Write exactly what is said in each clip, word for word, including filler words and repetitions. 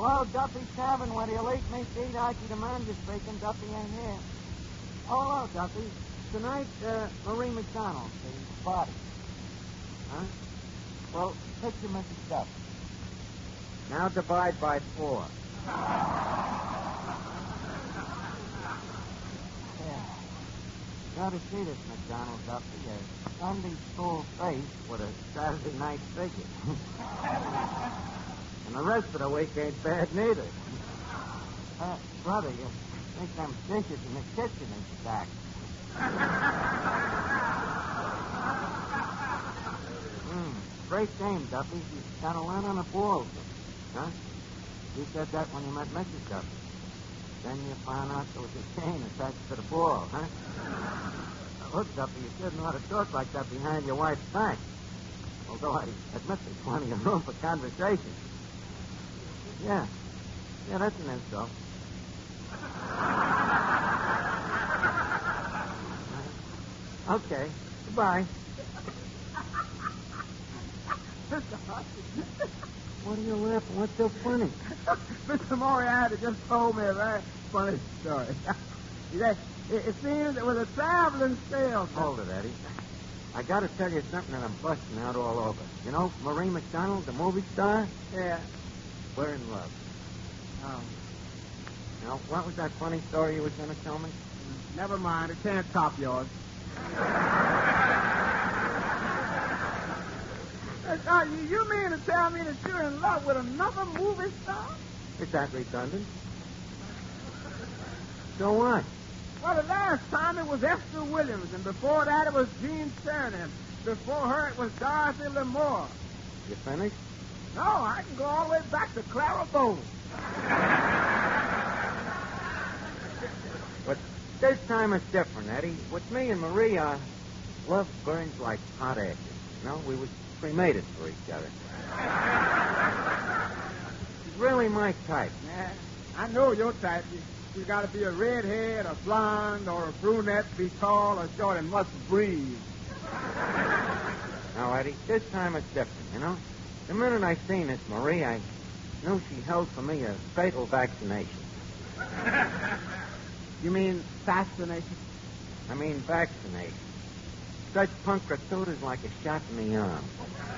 Hello, Duffy's Tavern, where the elite meet to eat. Archie the manager speaking. Duffy ain't here. Oh, hello, Duffy. Tonight, uh, Marie McDonald, the party. Huh? Well, picture Missus Duffy. Now divide by four. Yeah. You ought to see this McDonald, Duffy. A Sunday school face with a Saturday night figure. And the rest of the week ain't bad neither. Uh, brother, you think them dishes in the kitchen is stacked. Hmm. Great game, Duffy. She's got a lot on the balls. Huh? You said that when you met Missus Duffy. Then you found out there was a chain attached to the ball, huh? Now, look, Duffy, you shouldn't ought to talk like that behind your wife's back. Although I admit there's plenty of room for conversation. Yeah. Yeah, that's an insult. Okay. Goodbye. What are you laughing? What's so funny? Mister Moriarty just told me a very funny story. it, it seems it was a traveling sale. Hold it, Eddie. I got to tell you something that I'm busting out all over. You know Marie McDonald, the movie star? Yeah. We're in love. Oh. Now, what was that funny story you was going to tell me? Never mind. It can't top yours. Uh, you, you mean to tell me that you're in love with another movie star? Is that redundant? So what? Well, the last time it was Esther Williams, and before that it was Gene Sheridan. Before her it was Dorothy Lamour. You finished? No, I can go all the way back to Clara Bow. But this time it's different, Eddie. With me and Marie, uh, love burns like hot ashes. You know, we was cremated for each other. She's really my type. Yeah, I know your type. You, you got to be a redhead, a blonde, or a brunette, be tall or short, and must breathe. Now, Eddie, this time it's different, you know? The minute I seen this Marie, I knew she held for me a fatal vaccination. You mean fascination? I mean vaccination. Such punctured is like a shot in the arm.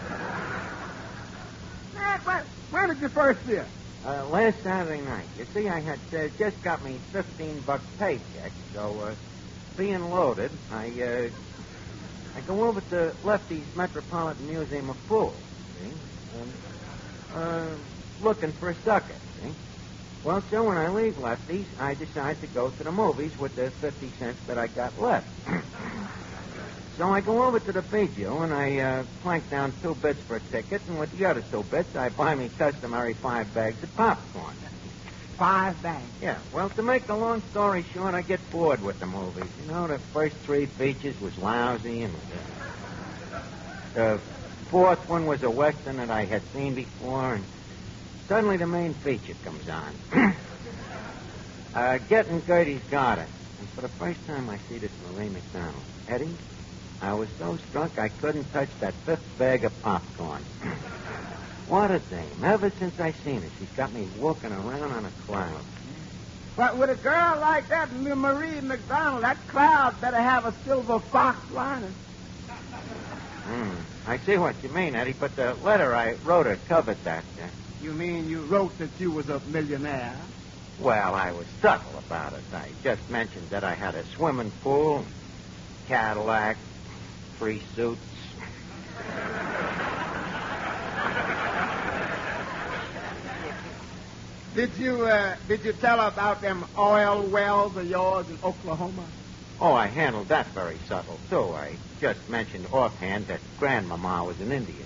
Man, when, when did you first see her? Uh, last Saturday night. You see, I had uh, just got me fifteen buck paycheck, so uh, being loaded, I uh, I go over to Lefty's Metropolitan Museum of Fools, see, and uh, looking for a sucker, see. Well, so when I leave Lefty's, I decide to go to the movies with the fifty cents that I got left. So I go over to the Bijou, and I uh, plank down two bits for a ticket, and with the other two bits, I buy me customary five bags of popcorn. Five bags? Yeah, well, to make the long story short, I get bored with the movies. You know, the first three features was lousy, and uh, the fourth one was a Western that I had seen before, and suddenly the main feature comes on. uh, Getting Gertie's Garden. And for the first time, I see this Marie McDonald. Eddie, I was so struck I couldn't touch that fifth bag of popcorn. What a dame. Ever since I seen her, she's got me walking around on a cloud. But with a girl like that, Marie McDonald, that cloud better have a silver fox lining. Hmm. I see what you mean, Eddie, but the letter I wrote her covered that. Uh, You mean you wrote that you was a millionaire? well, I was subtle about it. I just mentioned that I had a swimming pool, Cadillac, three suits. Did you uh, did you tell her about them oil wells of yours in Oklahoma? Oh, I handled that very subtle, too. I just mentioned offhand that Grandmama was an Indian.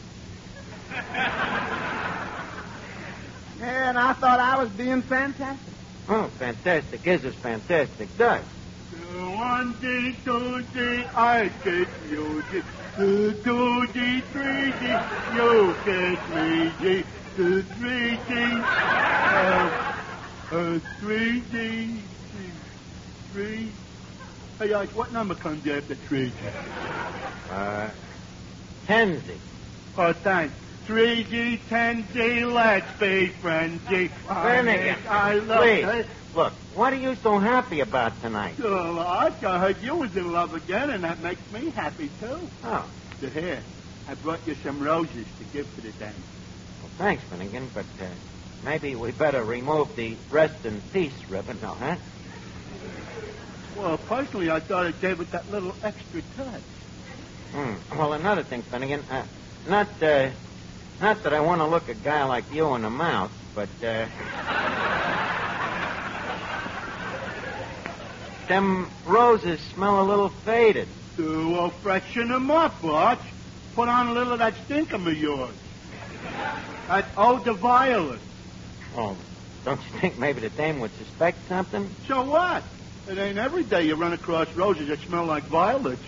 And I thought I was being fantastic. Oh, fantastic is as fantastic does. One day, two day, I get music. Two, two day, three day, you get me. Two, three day, uh, uh, three day, three. Hey, uh, what number comes after three? Uh, Kenzie. Oh, thanks. three G, ten G, let's be friends, G. Finnegan, I love please. her. Look, what are you so happy about tonight? Oh, Arch, I heard you was in love again, and that makes me happy, too. Oh, So here, I brought you some roses to give to the dame. well, thanks, Finnegan, but uh, maybe we better remove the rest in peace ribbon, no, huh? Well, personally, I thought it gave it that little extra touch. Hmm. Well, another thing, Finnegan, uh, not, uh, not that I want to look a guy like you in the mouth, but, uh... them roses smell a little faded. So, well, freshen them up, Arch. Put on a little of that stinkum of yours. That eau de violet. Oh, don't you think maybe the dame would suspect something? So what? It ain't every day you run across roses that smell like violets.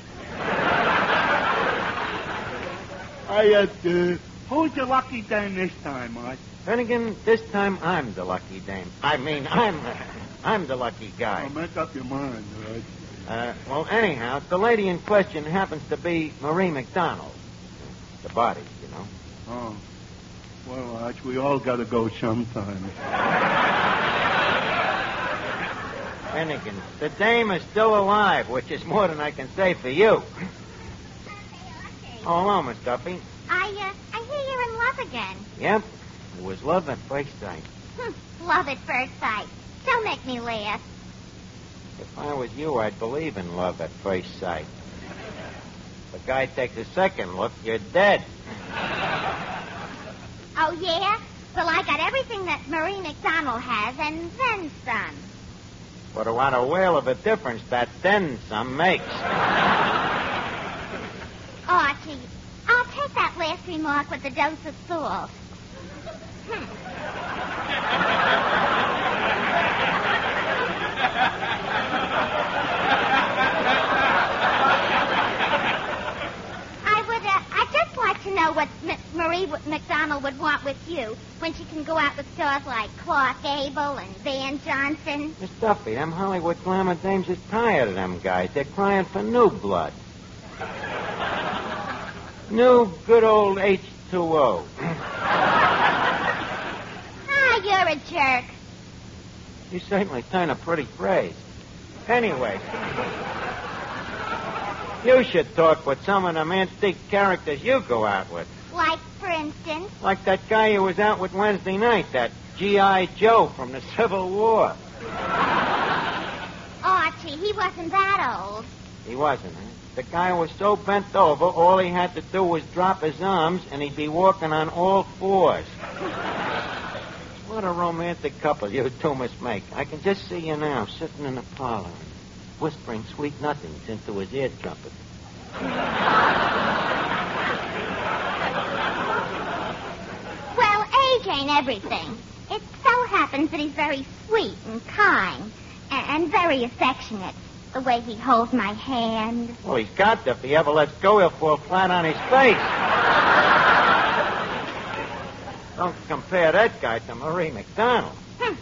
I, uh, uh, who's your lucky dame this time, Arch? Finnegan, this time I'm the lucky dame. I mean, I'm, uh, I'm the lucky guy. Oh, make up your mind, Arch. Uh, well, anyhow, the lady in question happens to be Marie McDonald. The body, you know. Oh. Well, Arch, we all gotta go sometime. Finnegan, the dame is still alive, which is more than I can say for you. Oh, hello, Miss Duffy. I, uh, I hear you're in love again. Yep, it was love at first sight. Hmm, love at first sight. Don't make me laugh. If I was you, I'd believe in love at first sight. If a guy takes a second look, you're dead. Oh, yeah? Well, I got everything that Marie McDonald has, and then some. But what a whale of a difference that then some makes. Archie, I'll take that last remark with a dose of salt. Hmm. I would, uh, I'd just like to know what M- Marie w- McDonald would want with you when she can go out with stars like Clark Gable and Van Johnson. Miss Duffy, them Hollywood glamour dames is tired of them guys. They're crying for new blood. New good old H two O. Ah, you're a jerk. You certainly turn a pretty phrase. Anyway, you should talk with some of them antique characters you go out with. Like, for instance? Like that guy who was out with Wednesday night, that G I Joe from the Civil War. Archie, he wasn't that old. He wasn't, huh? The guy was so bent over, all he had to do was drop his arms, and he'd be walking on all fours. What a romantic couple you two must make. I can just see you now, sitting in the parlor, and whispering sweet nothings into his ear trumpet. Well, age ain't everything. It so happens that he's very sweet and kind and, and very affectionate. The way he holds my hand. Well, he's got to. If he ever lets go, he'll fall flat on his face. Don't compare that guy to Marie McDonald. Hmm.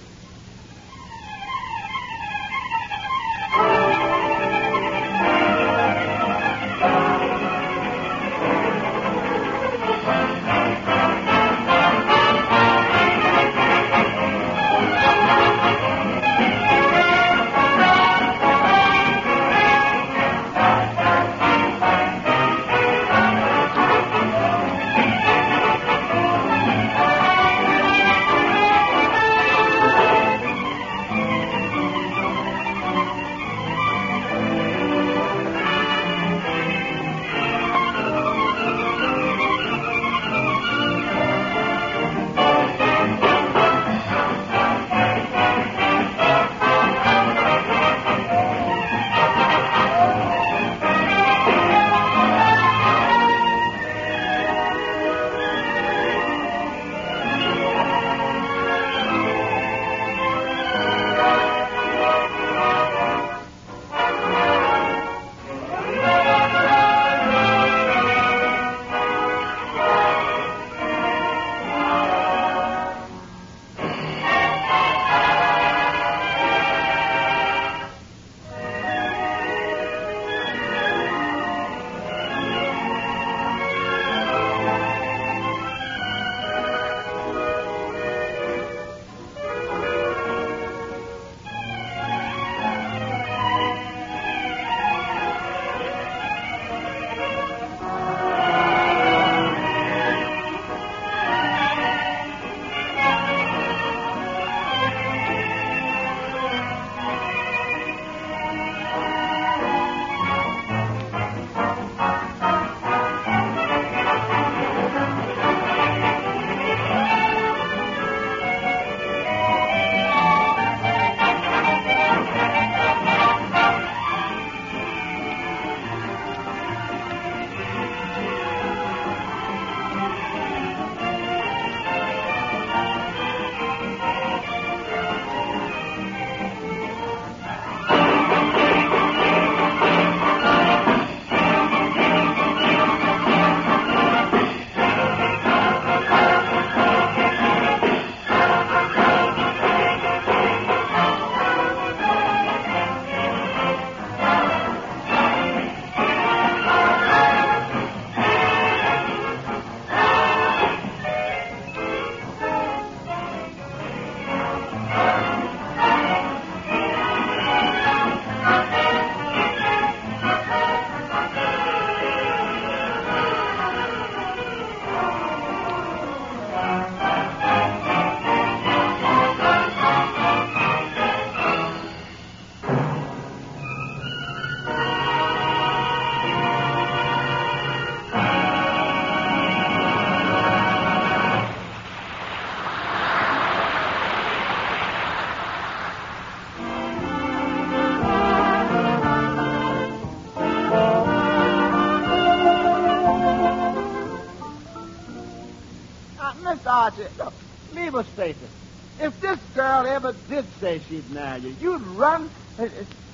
Mister Archie, look, leave us face it. If this girl ever did say she'd marry you, you'd run. Uh, uh,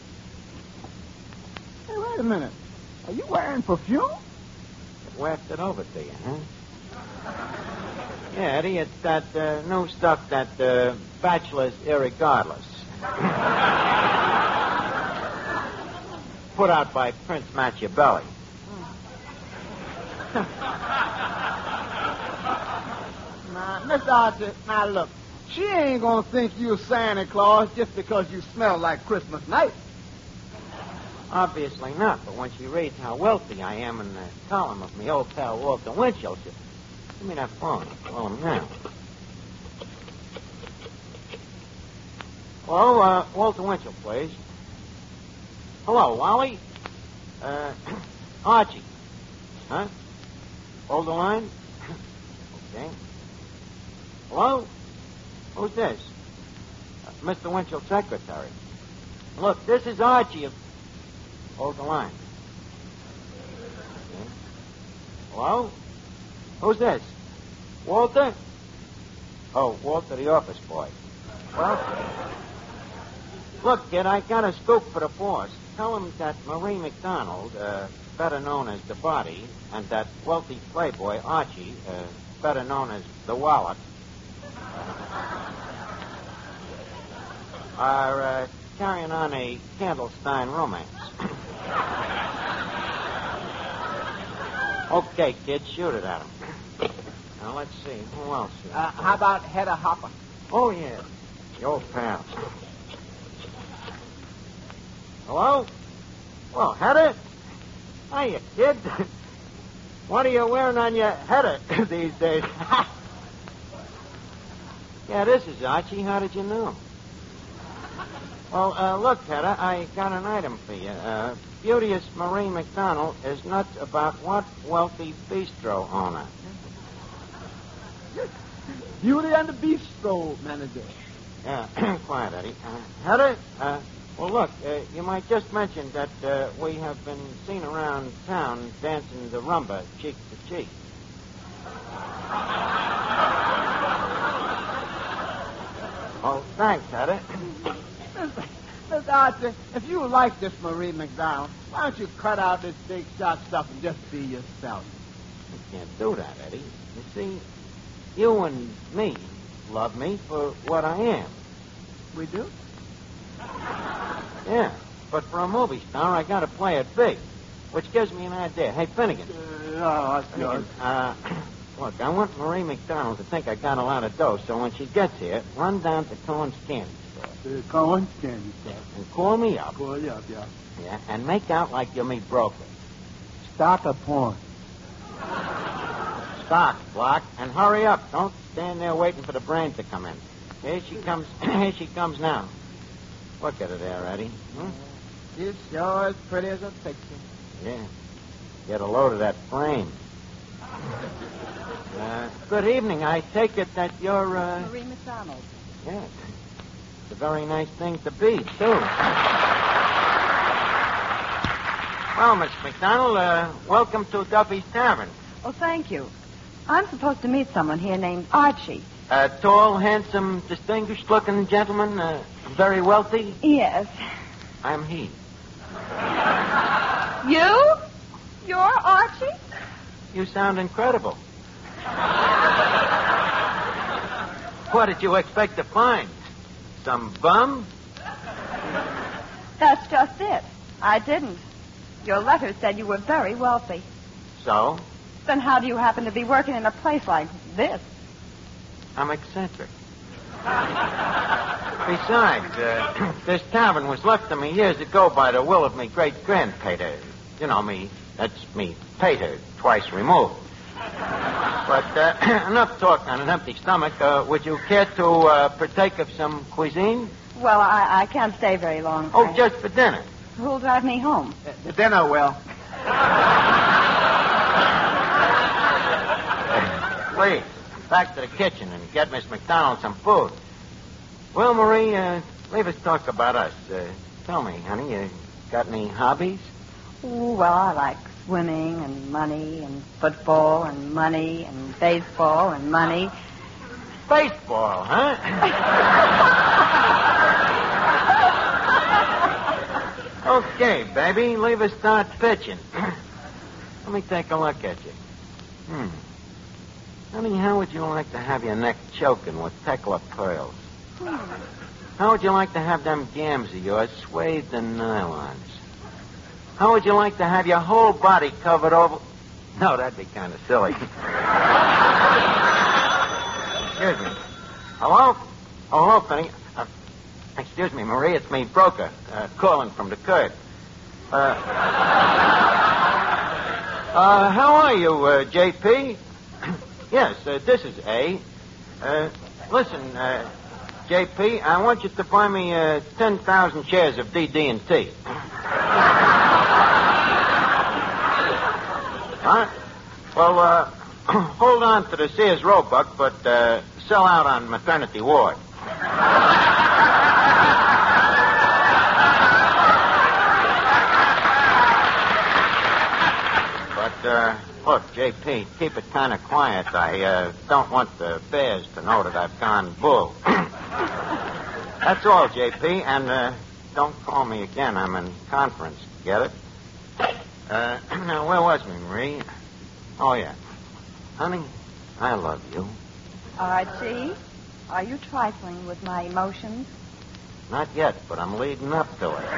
Hey, wait a minute. Are you wearing perfume? Wafted over to you, huh? Yeah, Eddie, it's that uh, new stuff that uh, bachelors irregardless. Put out by Prince Machiavelli. Now, Mister Archie, now look, she ain't gonna think you Santa Claus just because you smell like Christmas night. Obviously not, but when she reads how wealthy I am in the column of my old pal Walter Winchell, she... Give me that phone. I'll call him now. Hello, uh, Walter Winchell, please. Hello, Wally. Uh, Archie. Huh? Hold the line? Okay. Hello? Who's this? Uh, Mister Winchell's secretary. Look, this is Archie of... Hold the line. Okay. Hello? Who's this? Walter? Oh, Walter, the office boy. Well, look, kid, I got a scoop for the boss. Tell him that Marie McDonald, uh, better known as the Body, and that wealthy playboy, Archie, uh, better known as the Wallet, are uh, carrying on a Candlestein romance. Okay, kid, shoot it at him. Now, let's see. Who else? Uh, how about Hedda Hopper? Oh, yeah. The old pal. Hello? Well, Hedda? Hiya, kid. What are you wearing on your header these days? Yeah, this is Archie. How did you know? Well, uh, look, Hedda, I got an item for you. Uh, Beauteous Marie McDonald is nuts about what wealthy bistro owner? Beauty and the Bistro manager. Yeah, quiet, Eddie. Uh, Hedda, uh, well, look, uh, you might just mention that uh, we have been seen around town dancing the rumba cheek to cheek. Oh, thanks, Hedda. Mister Archie, if you like this Marie McDonald, why don't you cut out this big shot stuff and just be yourself? You can't do that, Eddie. You see, you and me love me for what I am. We do? Yeah, but for a movie star, I got to play it big, which gives me an idea. Hey, Finnegan. Uh, Finnegan, uh, look, I want Marie McDonald to think I got a lot of dough, so when she gets here, run down to Cohen's Candy Store. Uh, Cohen's Candy Store. And call me up. Call you up, yeah. Yeah, and make out like you're me broker. Stock a porn. Stock, block, and hurry up. Don't stand there waiting for the brain to come in. Here she comes. Here she comes now. Look at her there, Eddie. Hmm? She's sure as pretty as a picture. Yeah. Get a load of that frame. Uh, good evening. I take it that you're, uh... Marie McDonald. Yes. It's a very nice thing to be, too. Well, Miss McDonald, uh, welcome to Duffy's Tavern. Oh, thank you. I'm supposed to meet someone here named Archie. A tall, handsome, distinguished-looking gentleman, uh, very wealthy. Yes. I'm he. You? You're Archie? You sound incredible. What did you expect to find? Some bum? That's just it. I didn't. Your letter said you were very wealthy. So? Then how do you happen to be working in a place like this? I'm eccentric. Besides, uh, this tavern was left to me years ago by the will of me great-grandpater. You know, me, that's me, pater, twice removed. But uh, enough talk on an empty stomach. Uh, would you care to uh, partake of some cuisine? Well, I, I can't stay very long. Oh, I- just for dinner. Who'll drive me home? The dinner will. Please, back to the kitchen and get Miss McDonald some food. Well, Marie, uh, leave us talk about us. Uh, tell me, honey, you got any hobbies? Ooh, well, I like swimming and money and football and money and baseball and money. Baseball, huh? Okay, baby, leave us start pitching. Let me take a look at you. Hmm. Honey, how would you like to have your neck choking with Tekla pearls? Hmm. How would you like to have them gams of yours swathed in nylons? How would you like to have your whole body covered over... No, that'd be kind of silly. Excuse me. Hello? Oh, hello, Penny. Uh, excuse me, Marie. It's me, broker, uh, calling from the court. Uh, uh, how are you, uh, J P? Yes, uh, this is A. Uh, listen, uh, J P, I want you to buy me uh, ten thousand shares of D D and T. Huh? Well, uh, hold on to the Sears Roebuck, but uh, sell out on maternity ward. But, uh, look, J P, keep it kind of quiet. I uh, don't want the bears to know that I've gone bull. That's all, J P, and uh, don't call me again. I'm in conference. Get it? Uh, now, where was me, Marie? Oh, yeah. Honey, I love you. Archie, are you trifling with my emotions? Not yet, but I'm leading up to it.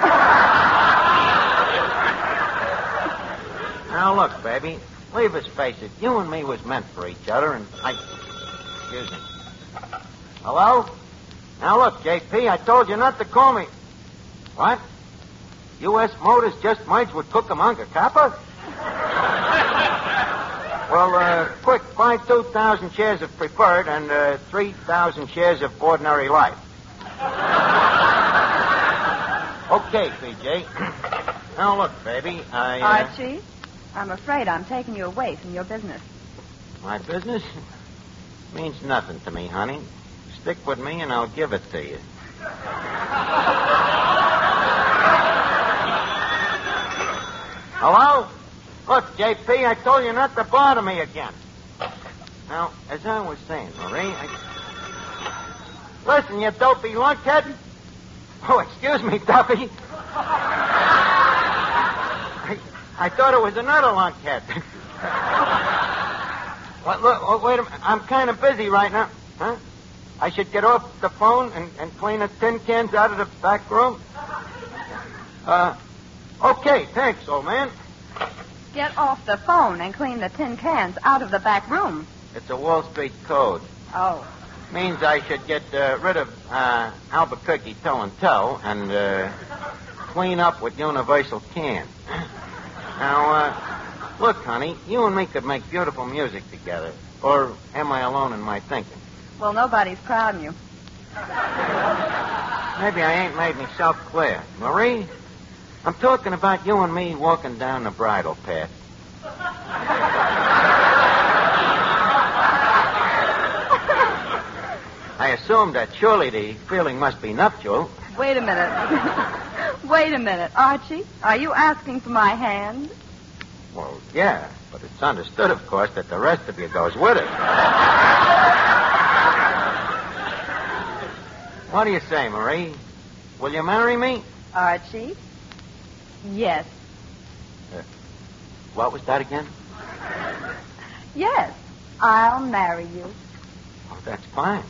Now, look, baby, leave us face it. You and me was meant for each other, and I... Excuse me. Hello? Now, look, J P, I told you not to call me. What? U S Motors just merged with Cucamonga Copper? Well, uh, quick, buy two thousand shares of preferred and uh, three thousand shares of ordinary life. Okay, P J. Now, look, baby, I... Uh... Archie, I'm afraid I'm taking you away from your business. My business? Means nothing to me, honey. Stick with me and I'll give it to you. Hello? Look, J P, I told you not to bother me again. Now, as I was saying, Marie, I... Listen, you dopey lunkhead. Oh, excuse me, Duffy. I, I thought it was another lunkhead. What, look, oh, wait a minute. I'm kind of busy right now. Huh? I should get off the phone and, and clean the tin cans out of the back room? Uh, okay, thanks, old man. Get off the phone and clean the tin cans out of the back room. It's a Wall Street code. Oh. Means I should get uh, rid of uh, Albuquerque toe and toe and uh, clean up with Universal Can. Now, uh, look, honey, you and me could make beautiful music together. Or am I alone in my thinking? Well, nobody's proud of you. Maybe I ain't made myself clear. Marie, I'm talking about you and me walking down the bridal path. I assume that surely the feeling must be nuptial. Wait a minute. Wait a minute. Archie, are you asking for my hand? Well, yeah, but it's understood, of course, that the rest of you goes with it. What do you say, Marie? Will you marry me? Archie? Yes. Uh, what was that again? Yes. I'll marry you. Oh, that's fine.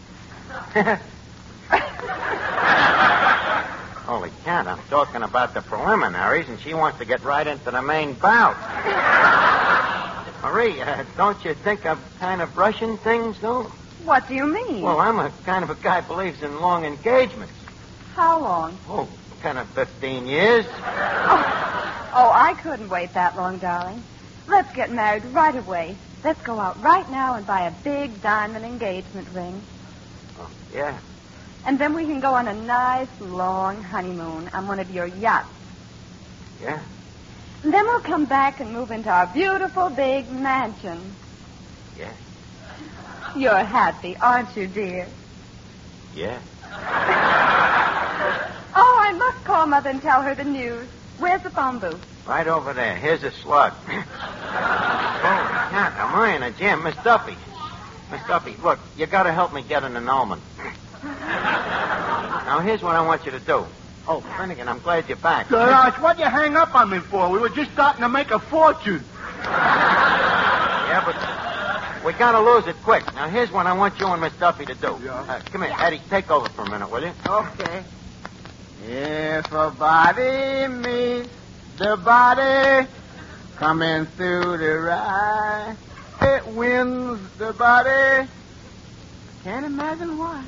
Holy cat, I'm talking about the preliminaries, and she wants to get right into the main bout. Marie, uh, don't you think I'm kind of rushing things, though? What do you mean? Well, I'm a kind of a guy who believes in long engagements. How long? Oh, kind of fifteen years. Oh, oh, I couldn't wait that long, darling. Let's get married right away. Let's go out right now and buy a big diamond engagement ring. Oh, yeah. And then we can go on a nice, long honeymoon on one of your yachts. Yeah. And then we'll come back and move into our beautiful big mansion. Yeah. You're happy, aren't you, dear? Yeah. Oh, I must call Mother and tell her the news. Where's the phone booth? Right over there. Here's a slug. Holy cat, am I in a jam? Miss Duffy. Miss Duffy, look, you got to help me get an annulment. Now, here's what I want you to do. Oh, Finnegan, I'm glad you're back. Gosh, what'd you hang up on me for? We were just starting to make a fortune. Yeah, but we got to lose it quick. Now, here's what I want you and Miss Duffy to do. Yeah. Uh, come here, Eddie, take over for a minute, will you? Okay. If a body meets the body coming through the ride, it wins the body. Can't imagine why.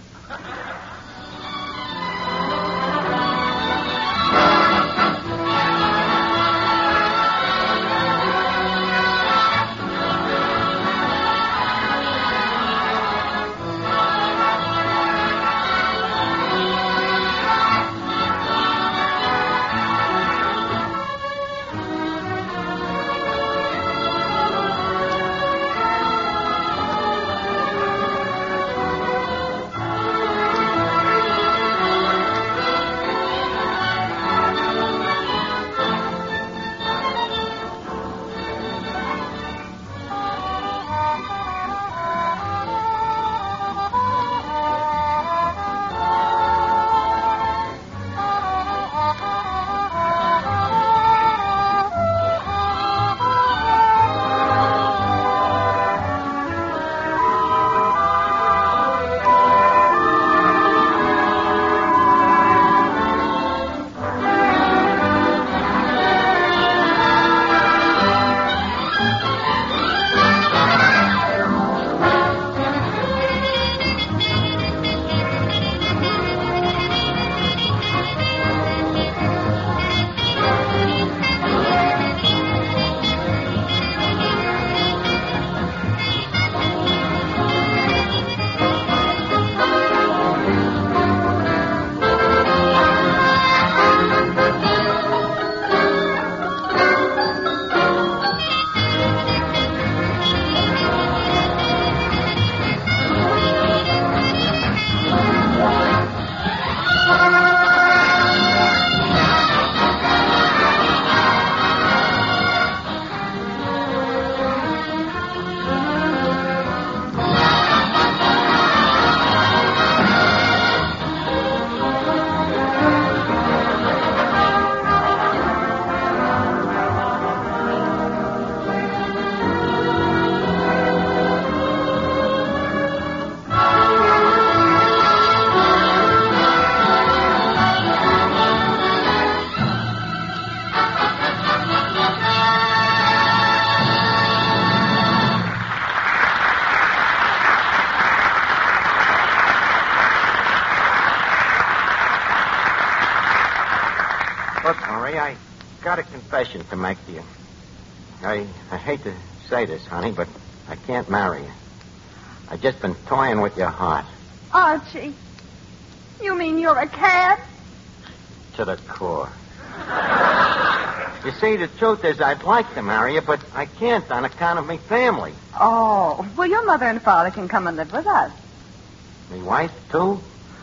I got a confession to make to you. I, I hate to say this, honey, but I can't marry you. I've just been toying with your heart. Archie, you mean you're a cad? To the core. You see, the truth is I'd like to marry you, but I can't on account of me family. Oh, well, your mother and father can come and live with us. Me wife, too?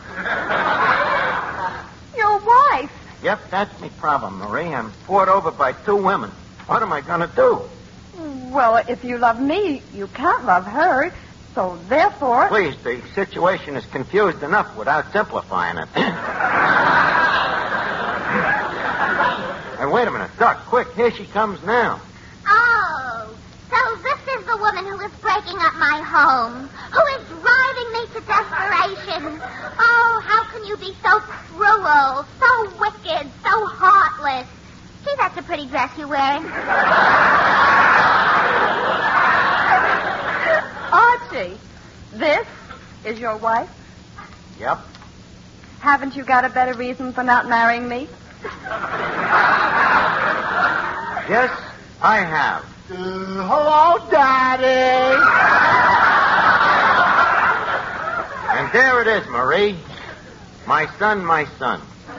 Your wife? Yep, that's me problem, Marie. I'm fought over by two women. What am I going to do? Well, if you love me, you can't love her. So, therefore... Please, the situation is confused enough without simplifying it. Hey, wait a minute. Duck, quick. Here she comes now. Oh, so this is the woman who is breaking up my home, who is driving me to desperation. Oh, how can you be so cruel, so wicked, so heartless? See, that's a pretty dress you're wearing. Archie, this is your wife? Yep. Haven't you got a better reason for not marrying me? Yes, I have. Uh, hello, Daddy. And there it is, Marie. My son, my son.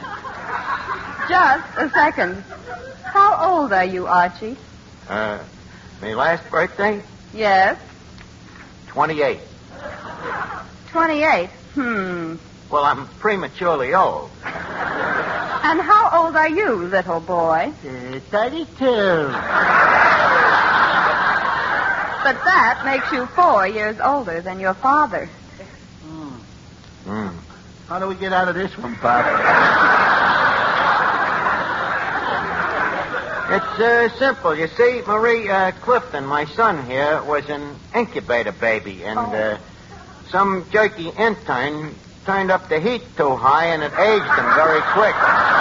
Just a second. How old are you, Archie? Uh, my last birthday? Yes. twenty-eight. twenty-eight. Hmm. Well, I'm prematurely old. And how How old are you, little boy? Uh, thirty-two. But that makes you four years older than your father. Hmm. Hmm. How do we get out of this one, Pop? It's uh, simple. You see, Marie uh, Clifton, my son here, was an incubator baby, and uh, some jerky intern turned up the heat too high, and it aged him very quick.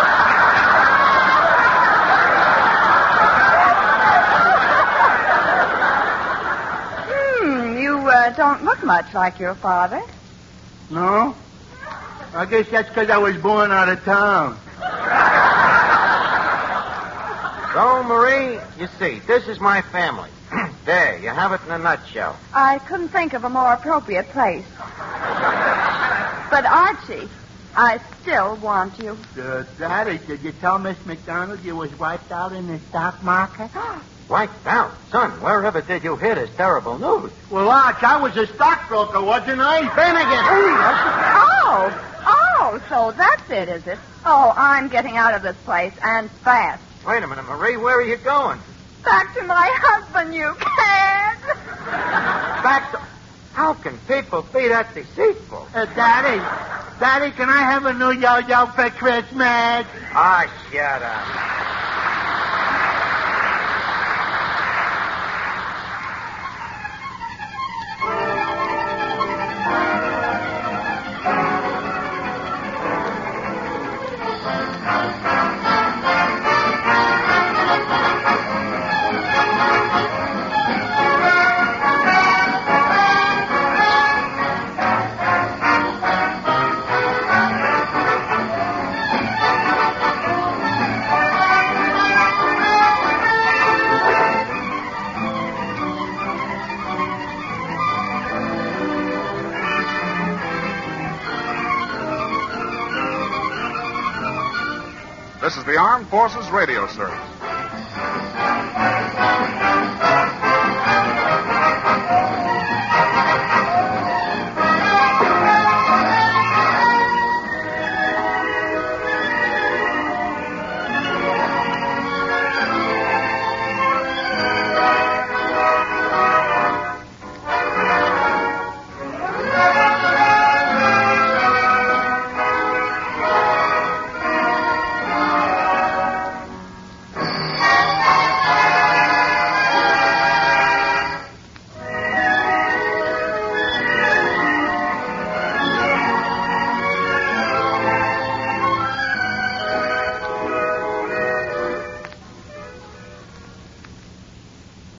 Hmm, you uh, don't look much like your father. No? I guess that's because I was born out of town. So, Marie, you see, this is my family. There, you have it in a nutshell. I couldn't think of a more appropriate place. But, Archie, I still want you. Uh, Daddy, did you tell Miss McDonald you was wiped out in the stock market? Wiped out? Son, wherever did you hear this terrible news? Well, Arch, I was a stockbroker, wasn't I? Finnegan! Oh, oh, so that's it, is it? Oh, I'm getting out of this place, and fast. Wait a minute, Marie, where are you going? Back to my husband, you can't. Back to... How can people be that deceitful? Uh, Daddy, Daddy, can I have a new yo-yo for Christmas? Ah, shut up. This is the Armed Forces Radio Service.